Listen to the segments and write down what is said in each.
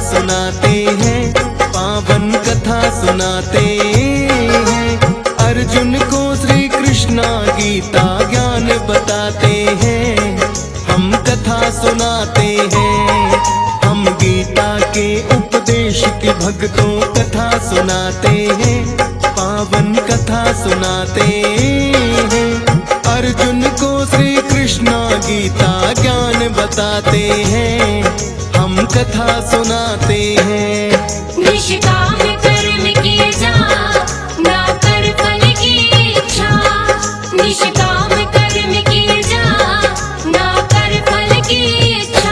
सुनाते हैं, पावन कथा सुनाते हैं। अर्जुन को श्री कृष्ण गीता ज्ञान बताते हैं, हम कथा सुनाते हैं। हम गीता के उपदेश की भक्तों कथा सुनाते हैं, पावन कथा सुनाते हैं। अर्जुन को श्री कृष्ण गीता ज्ञान बताते हैं, हम कथा सुनाते हैं। निष्काम कर्म किए जा, ना कर फल की इच्छा। निष्काम कर्म किए जा, ना कर फल की इच्छा।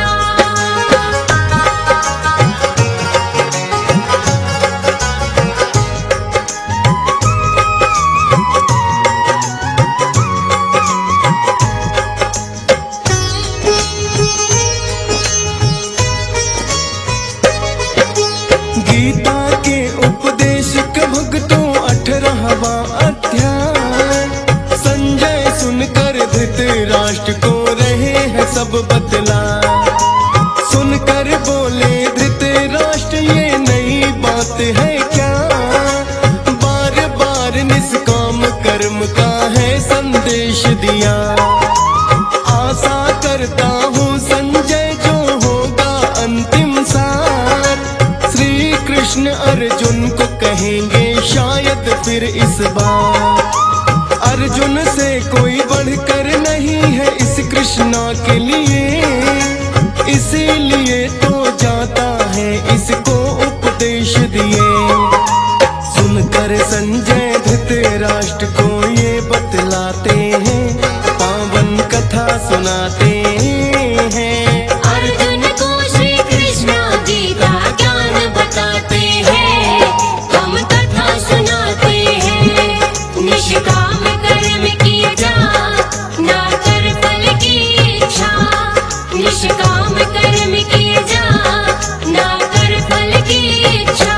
गीता के उपदेश के भक्तों 18वां अध्याय। संजय सुनकर धृतराष्ट्र को रहे हैं सब बतला। सुनकर बोले धृतराष्ट्र ये नई बात है क्या? बार बार निष्काम कर्म का है संदेश दिया। आशा करता हूँ संजय जो होगा अंतिम सार। श्री कृष्ण अर्जुन को कहेंगे शायद फिर इस बार। अर्जुन से कोई बढ़कर नहीं है इस कृष्णा के लिए, इसीलिए तो जाता है इसको उपदेश दिए। सुनकर संजय धृतराष्ट्र को ये बतलाते हैं, पावन कथा सुनाते हैं। अर्जुन को श्री कृष्ण गीता ज्ञान बताते हैं, हम कथा सुनाते हैं। निष्काम कर्म किए जा, ना कर फल की इच्छा। निष्काम कर्म किए जा, ना कर फल की इच्छा।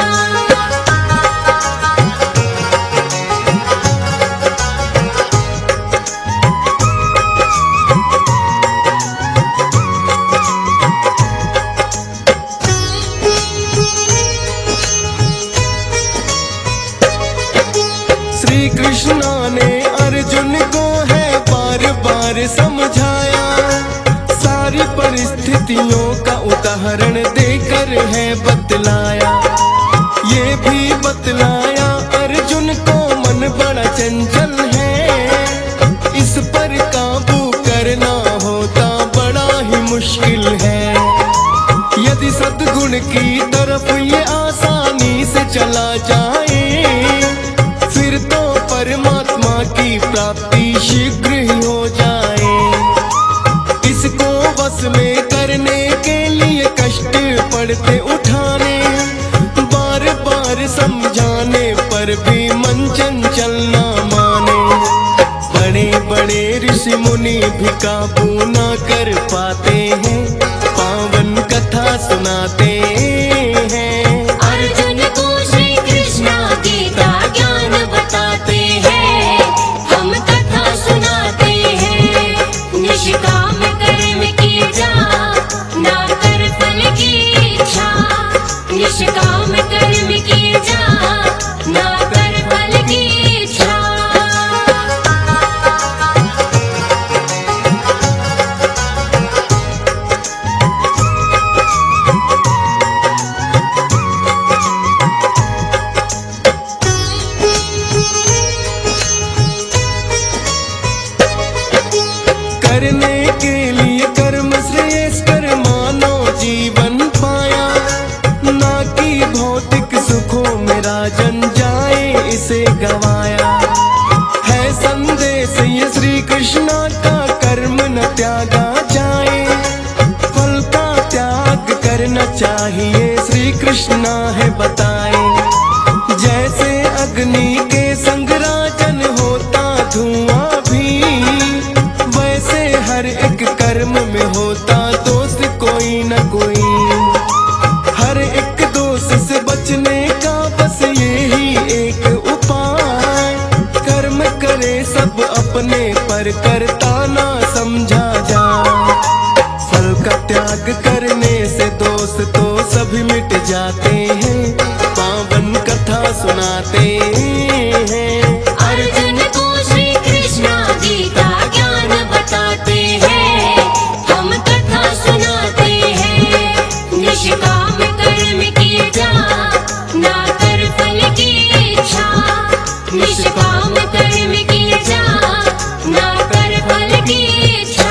श्री कृष्णा ने अर्जुन को है बार बार समझाया। सारी परिस्थितियों का उदाहरण देकर है बतलाया। ये भी बतलाया अर्जुन को मन बड़ा चंचल है, इस पर काबू करना होता बड़ा ही मुश्किल है। यदि सद्गुण की तरफ ये आसानी से चला जाए, फिर तो परमात्मा की प्राप्ति शीघ्र ही हो जाए। इसको बस में करने के लिए कष्ट पड़ते उठाने, बार बार समझाने पर भी मन चंचल ना माने। बड़े बड़े ऋषि मुनि भी काबू ना कर पाते हैं, पावन कथा सुनाते हैं। अर्जुन को श्री कृष्ण गीता ज्ञान बताते हैं, हम कथा सुनाते हैं। निष्काम कर्म किए जा, ना कर फल की इच्छा। निष्काम कर्म किए जा, ना कर फल की इच्छा। करने के लिए कर्म श्रेष्ठ मानो जीवन पाया, ना कि भौतिक सुखों में राजन जाए इसे गवाया। है संदेश ये श्री कृष्णा का, कर्म न त्यागा जाए। फल का त्याग करना चाहिए श्री कृष्णा है बताए। जैसे अग्नि के संग राजन होता धुआं भी, वैसे हर एक कर्म में होता दोष कोई न कोई। हर एक दोष से बचने का बस यही एक उपाय। कर्म करे सब अपने पर करता ना समझा जा। फल का त्याग करने से दोष तो सभी में मिट जाते हैं, पावन कथा सुनाते हैं। अर्जुन को श्री कृष्ण गीता ज्ञान बताते हैं, हम कथा सुनाते हैं। निष्काम कर्म किए जा, ना कर फल की इच्छा। निष्काम कर्म किए जा, ना कर फल की इच्छा।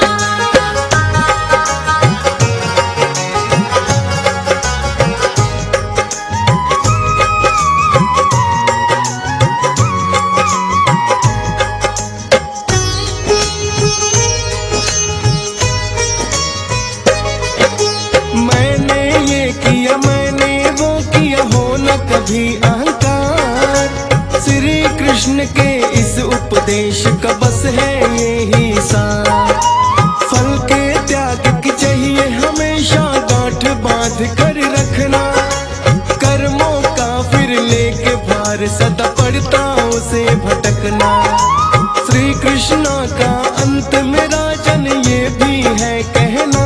मैंने ये किया, मैंने वो किया, हो न कभी अहंकार। श्री कृष्ण के इस उपदेश का बस है यही सार। फल के त्याग की चाहिए हमेशा गांठ बांध कर रखना। कर्मों का फिर लेके भार सदा पड़ता उसे भटकना। श्री कृष्ण का अंत में राजन ये भी है कहना,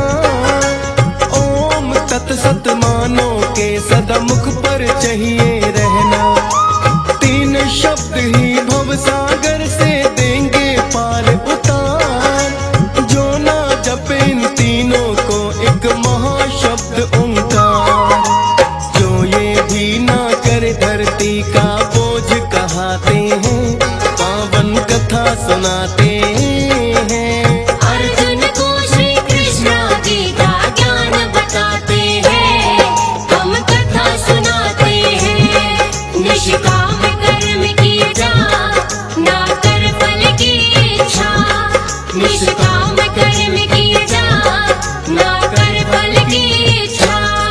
ओम तत्सत मानो के सदा मुख पर चाहिए रहना। तीन शब्द ही भव सागर से देंगे पार उतार। जो ना जपे इन तीनों को एक महाशब्द ओंकार। जो ये भी ना करे धरती का बोझ कहाते हैं, पावन कथा सुनाते हैं। अर्जुन को श्री कृष्ण गीता ज्ञान बताते हैं, हम कथा सुनाते हैं। निष्काम कर्म किए जा, ना कर फल की इच्छा। निष्काम कर्म किए जा, ना कर फल की इच्छा।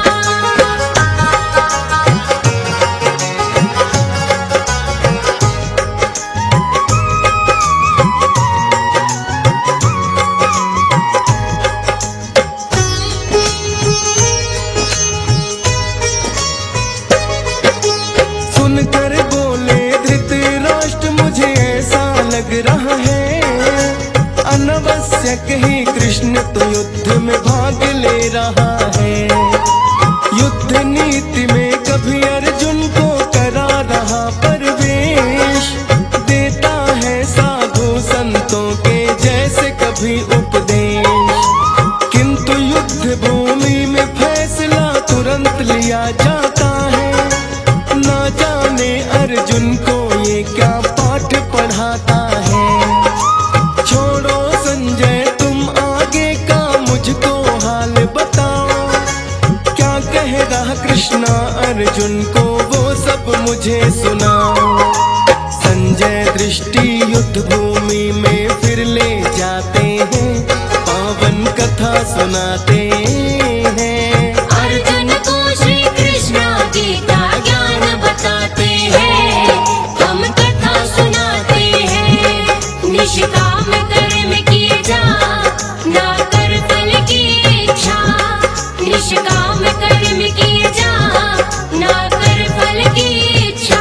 सुनकर बोले धृतराष्ट्र, मुझे ऐसा लग रहा है अनावश्यक ही कृष्ण तो युद्ध में भाग ले रहा है। युद्ध नीति में कभी अर्जुन को करा रहा प्रवेश। देता है साधु संतों के जैसे कभी उपदेश। किंतु युद्ध भूमि में फैसला तुरंत लिया जाता है। ना जाने अर्जुन को ये क्या पाठ पढ़ाता है। छोड़ो संजय तुम आगे का मुझको हाल बताओ। क्या कह रहा कृष्णा अर्जुन को वो सब मुझे सुनाओ। संजय दृष्टि युद्ध भूमि में फिर ले जाते हैं, पावन कथा सुनाते हैं। अर्जुन को श्री कृष्ण गीता ज्ञान बताते हैं, हम कथा सुनाते हैं। निष्काम कर्म किए जा, ना कर फल की इच्छा। निष्काम कर्म किए जा, ना कर फल की इच्छा।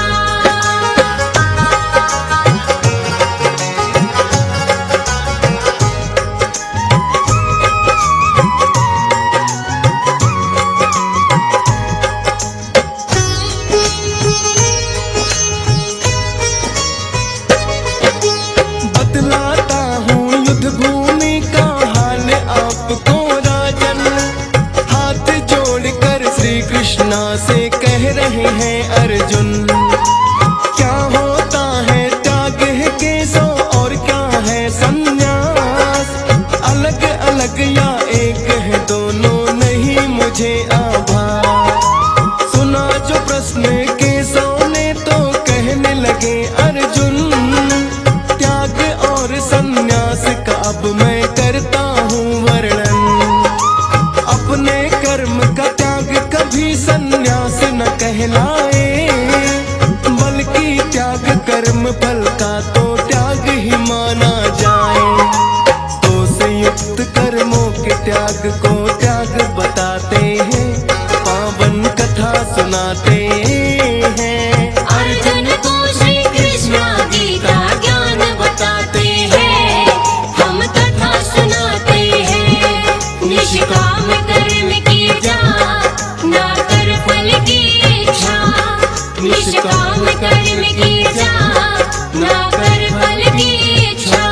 बतलाता हूँ युद्ध भूमि का हाल आपको राजन। हाथ जोड़कर श्री कृष्णा से कह रहे हैं अर्जुन। क्या होता है त्याग है केशव और क्या है संन्यास। अलग अलग या एक है दोनों नहीं मुझे आभास। सुना जो प्रश्न केशव ने तो कहने लगे अर्जुन। त्याग और संन्यास का अब मैं करता हूँ वर्णन। अपने कर्म का त्याग कभी संन्यास न कहलाए, बल्कि त्याग कर्म फल का तो त्याग ही माना जाए। तो संयुक्त कर्मों के त्याग को त्याग बताते हैं, पावन कथा सुनाते हैं। अर्जुन को श्री कृष्ण गीता ज्ञान बताते हैं, हम कथा सुनाते हैं। निष्काम कर्म किए जा, ना कर फल की इच्छा। निष्काम कर्म की जा, ना कर फल की इच्छा।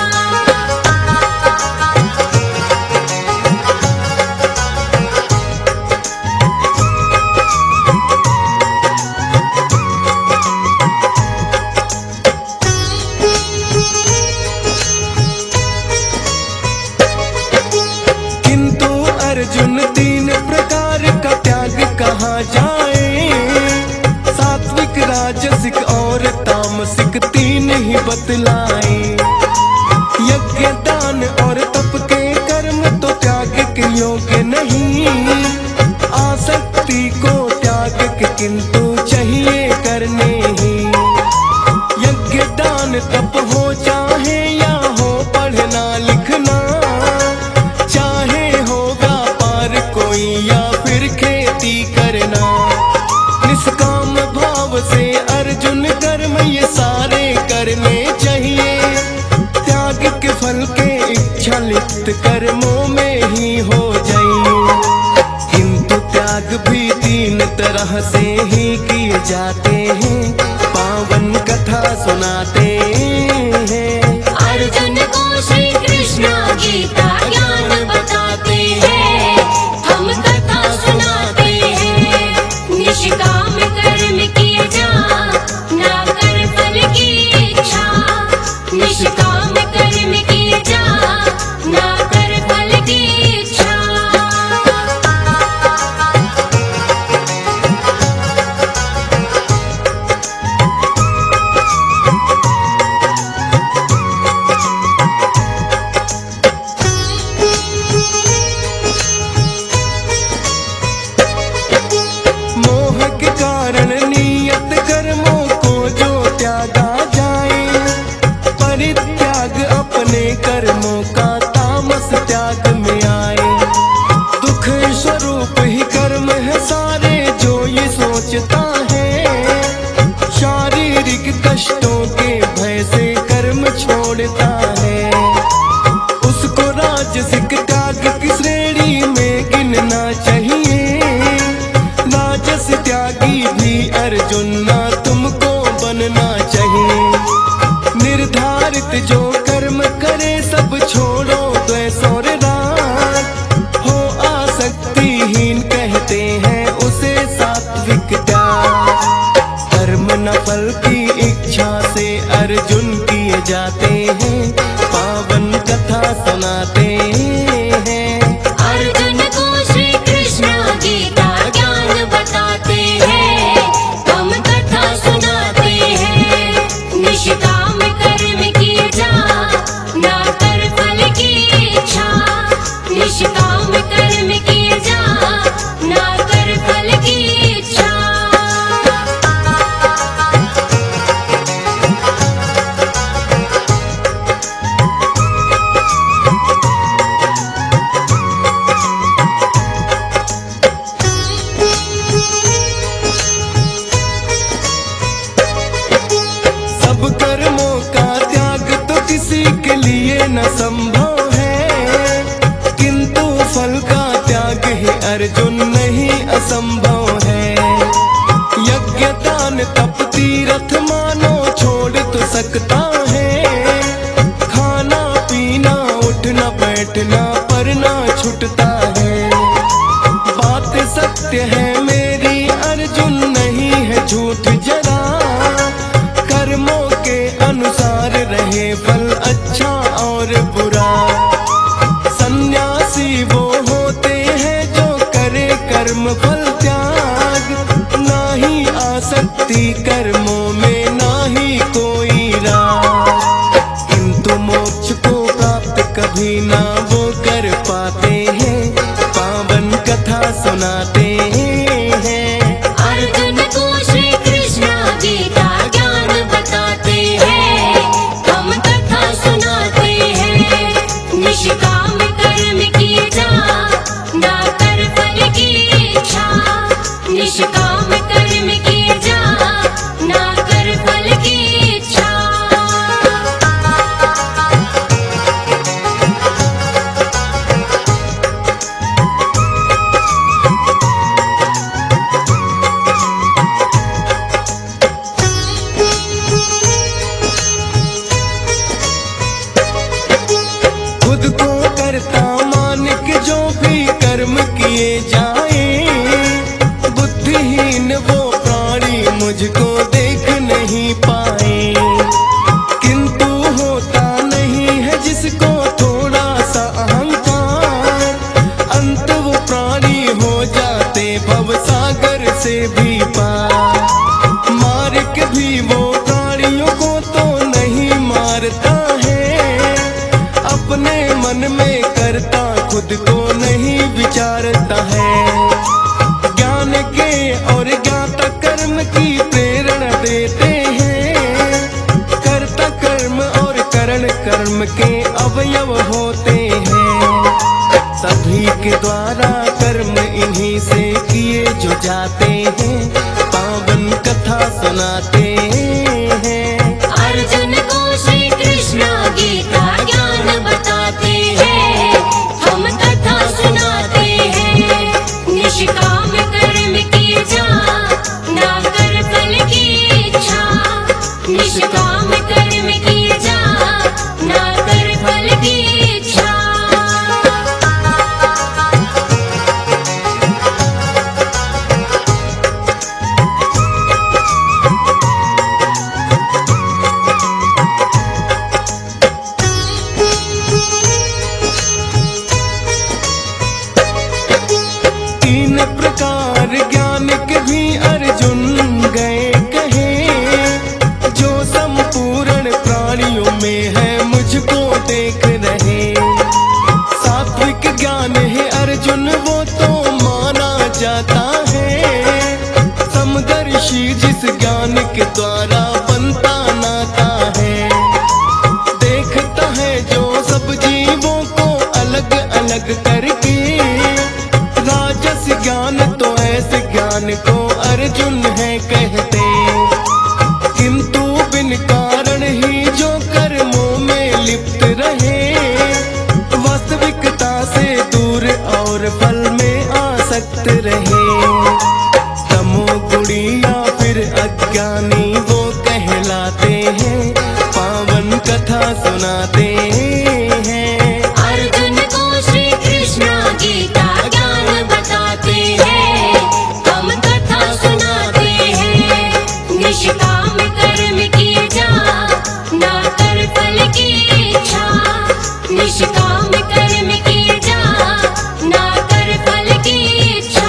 किंतु अर्जुन तीन प्रकार का त्याग कहाँ जाए, सात्विक राजसिक और तामसिक तीन ही बतलाए। यज्ञ दान और तप के कर्म तो त्याग के योग्य नहीं, आसक्ति को त्याग के किंतु चाहिए करने ही। यज्ञ दान तप हो चाहे या हो पढ़ना लिखना, चाहे होगा पार कोई या फिर खेती करना। निष्काम भाव से अर्जुन कर्म ये सारे करने चाहिए। त्याग के फल के इच्छा लिप्त कर्मों में ही हो जाइए। किंतु त्याग भी तीन तरह से ही किए जाते हैं, पावन कथा सुनाते हैं। अर्जुन को श्री कृष्ण गीता ज्ञान बताते हैं, हम कथा सुनाते हैं। निष्काम कर्म किए जा, ना कर फल की इच्छा। निष्काम कर्म किए जा, ना कर फल की इच्छा। मोह के कारण नियत कर्मों को जो त्यागा जाए, परित्याग अपने कर्मों का तामस त्याग में आए। दुख स्वरूप ही कर्म है सारे जो ये सोचता है, शारीरिक कष्टों के भय से कर्म छोड़ता है। उसको राजसिक त्याग की श्रेणी में गिनना चाहिए। राजस त्यागी भी अर्जुन ना तुमको बनना चाहिए। निर्धारित जो कर्म करे सब छोड़ो द्वेष और राग, हो आसक्तिहीन कहते हैं उसे सात्विक त्याग। कर्म न फल की इच्छा से अर्जुन किए जाते हैं, पावन कथा सुनाते हैं। अर्जुन को श्री कृष्ण गीता ज्ञान बताते हैं, हम कथा सुनाते हैं। निष्काम कर्म किए जा, ना कर फल की इच्छा। निष्काम कर्म किए जा, ना कर फल की इच्छा। सब कर्मों का त्याग तो किसी के लिए न संभव है, किंतु फल का त्याग ही अर्जुन नहीं असंभव है। यज्ञ दान तप तीर्थ मानो छोड़ तो सकता है, खाना पीना उठना बैठना पर ना छूटता है। बात सत्य है मेरी अर्जुन नहीं है झूठ जरा, कर्मों के अनुसार रहे फल अच्छा और बुरा। सन्यासी वो होते हैं जो करे कर्म फल त्याग, ना ही आसक्ति कर्मों में ना ही कोई राग। किंतु मोक्ष को प्राप्त कभी ना वो कर पाते हैं, पावन कथा सुनाते हैं। अर्जुन को श्री कृष्ण गीता ज्ञान बताते हैं, हम कथा सुनाते हैं। निष्काम कर्म किए जा, ना कर फल की इच्छा। निष्काम कर्म किए जा, ना कर फल की इच्छा। मुझको देख नहीं पाए। किंतु होता नहीं है जिसको थोड़ा सा अहंकार, अंत वो प्राणी हो जाते भव सागर से भी पार। मार के भी वो प्राणियों को तो नहीं मारता है, अपने मन में करता खुद को नहीं विचारता है। ज्ञान के और ज्ञाता कर्म की प्रेरणा देते हैं, कर्ता कर्म और करण कर्म के अवयव होते हैं। सभी के द्वारा कर्म इन्हीं से किए जो जाते हैं, पावन कथा सुनाते हैं। अर्जुन को श्री कृष्ण गीता ज्ञान बताते हैं, हम कथा सुनाते हैं। निष्काम कर्म किए जा, ना कर फल की इच्छा। निष्काम कर्म किए जा, ना कर फल की इच्छा। तीन प्रकार ज्ञान के भी अर्जुन गए कहे, जो संपूर्ण प्राणियों में है मुझको देख रहे। सात्विक ज्ञान है अर्जुन वो तो माना जाता है, समदर्शी जिस ज्ञान के द्वारा बनता नाता है। देखता है जो सब जीवों को अलग अलग करके, राजस ज्ञान तो ऐसे ज्ञान को अर्जुन है कहते। किंतु बिन कारण ही जो कर्मों में लिप्त रहे, वास्तविकता से दूर और फल में आसक्त रहे। तमोगुणी या फिर अज्ञानी वो कहलाते हैं, पावन कथा सुनाते हैं। अर्जुन को श्री कृष्ण गीता ज्ञान बताते हैं, हम कथा सुनाते हैं। निष्काम कर्म किए जा, ना कर फल की इच्छा। निष्काम कर्म किए जा, ना कर फल की इच्छा।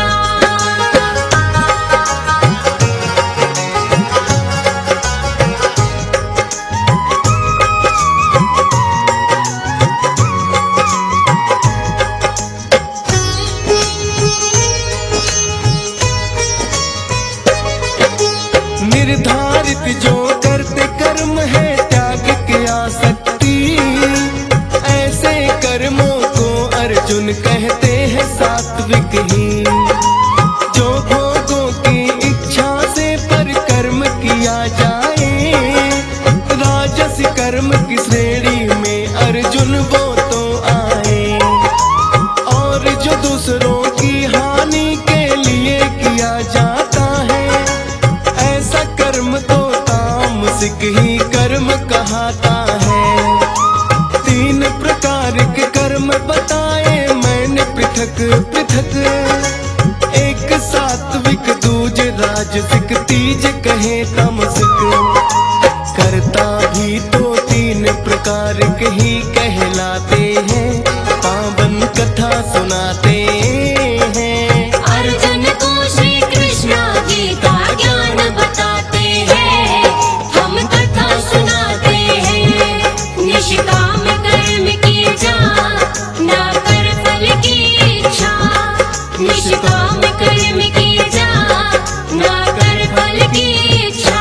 निर्धारित जो करते कर्म है त्याग की आसक्ति, ऐसे कर्मों को अर्जुन कहते हैं सात्विक ही। जो भोगों की इच्छा से पर कर्म किया जाए, राजस कर्म की श्रेणी में अर्जुन वो तो आए। और जो दूसरों की हानि के लिए किया जाता है, ऐसा कर्म तो तामसिक ही कर्म कहाता है। तीन प्रकार के कर्म बताए मैंने पृथक पृथक, एक सात्विक दूजे राजसिक तीज कहे तामसिक। करता भी तो तीन प्रकार के ही कहलाते हैं, पावन कथा सुनाते हैं। अर्जुन को श्री कृष्ण गीता ज्ञान बताते हैं, हम कथा सुनाते हैं। निष्काम कर्म किए जा, ना कर फल की इच्छा। निष्काम कर्म किए जा, ना कर फल की इच्छा।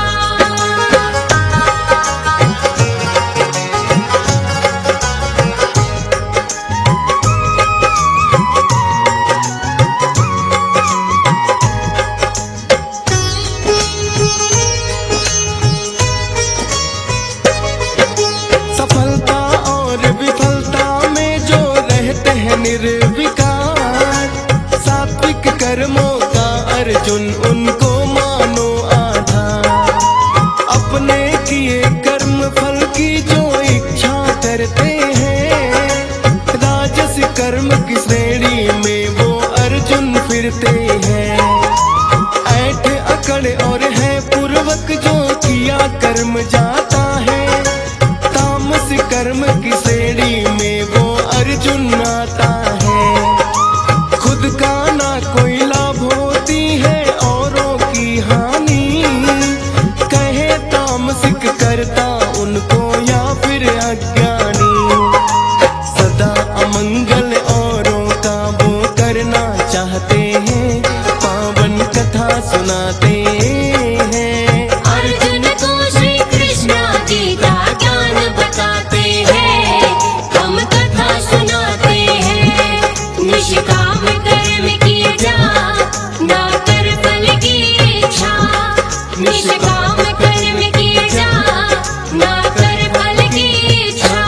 सफलता और विफलता में जो रहते हैं निर्विकार, सात्विक कर्मों का अर्जुन उनको मानो आधार। अपने किए कर्म फल की जो इच्छा करते हैं, राजस कर्म की श्रेणी में वो अर्जुन फिरते हैं। ऐठ अकड़ और है पुर तक जो किया कर्म जाता है, तामस कर्म की श्रेणी में वो अर्जुन आता है। खुद का ना कोई लाभ होती है औरों की हानि, कहे तामसिक करता उनको या फिर अज्ञानी। सदा अमंगल औरों का वो करना चाहते हैं, पावन कथा सुनाते हैं। अर्जुन को श्री कृष्ण गीता ज्ञान बताते हैं, हम कथा सुनाते हैं। निष्काम कर्म किए जा, ना कर फल की इच्छा। निष्काम कर्म किए जा, ना कर फल की इच्छा।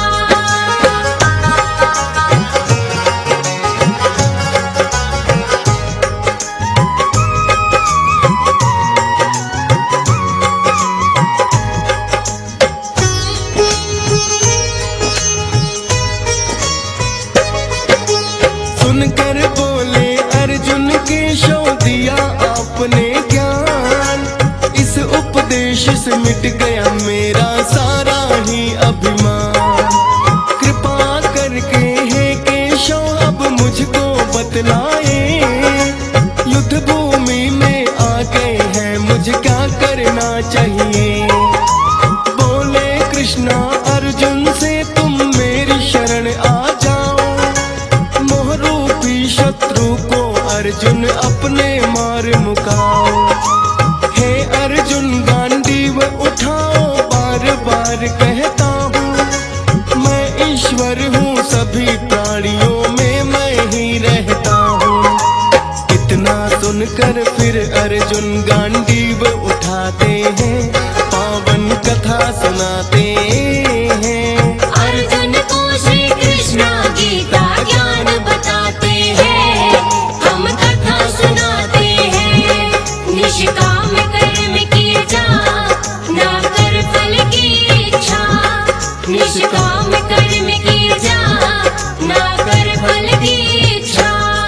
सुनकर बोले अर्जुन केशव दिया आपने ज्ञान, इस उपदेश से मिट गया मेरा सारा ही अभिमान। कृपा करके हे केशव अब मुझको बतलाए, युद्ध भूमि में आ गए हैं मुझे क्या करना चाहिए। बोले कृष्णा अर्जुन से तुम मेरी शरण आ जाओ, मोहरूपी शत्रु को अर्जुन अपने मार मुकाओ। हे अर्जुन गांडीव उठाओ, बार बार कहता हूँ मैं ईश्वर हूँ, सभी प्राणियों में मैं ही रहता हूँ। इतना सुनकर फिर अर्जुन गांडीव उठाते हैं, पावन कथा सुनाते हैं। अर्जुन को श्री कृष्ण गीता ज्ञान बताते हैं, हम कथा सुनाते हैं। निष्काम कर्म किए जा, ना कर फल की इच्छा। निष्काम कर्म किए जा, ना कर फल की इच्छा।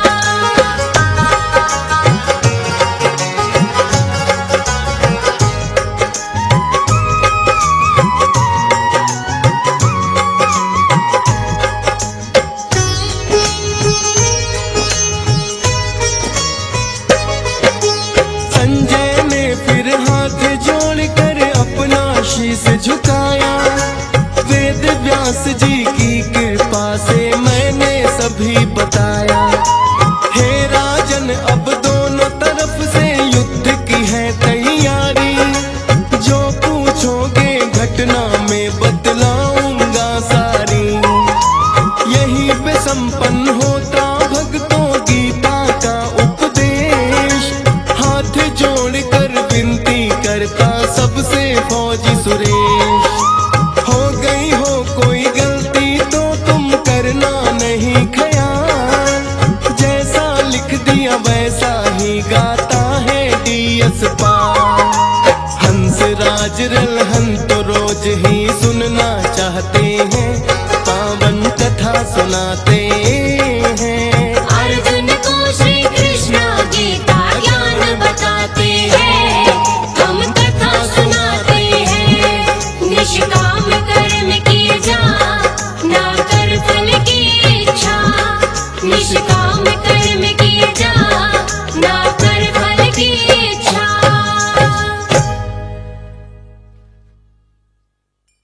संजय ने फिर हाथ जोड़कर अपना शीश झुकाया, वेद व्यास जी की कृपा से मैंने सभी बताया। हे राजन अब दोनों तरफ से युद्ध की है तैयारी, जो पूछोगे घटना में बतलाऊंगा सारी। यही पे संपन्न होता भक्तों गीता का उपदेश, हाथ जोड़कर विनती करता सबसे फौजी सुरेश। हो गई हो कोई गलती तो तुम करना नहीं ख्याल, जैसा लिख दिया वैसा ही गाता है डीएस पाल। हंस राज रलहन तो रोज ही सुनना चाहते हैं, पावन कथा सुनाते हैं। अर्जुन को श्री कृष्ण गीता ज्ञान बताते हैं, हम कथा सुनाते हैं। निष्काम कर्म किए जा, ना कर फल की इच्छा। निष्काम कर्म किए जा,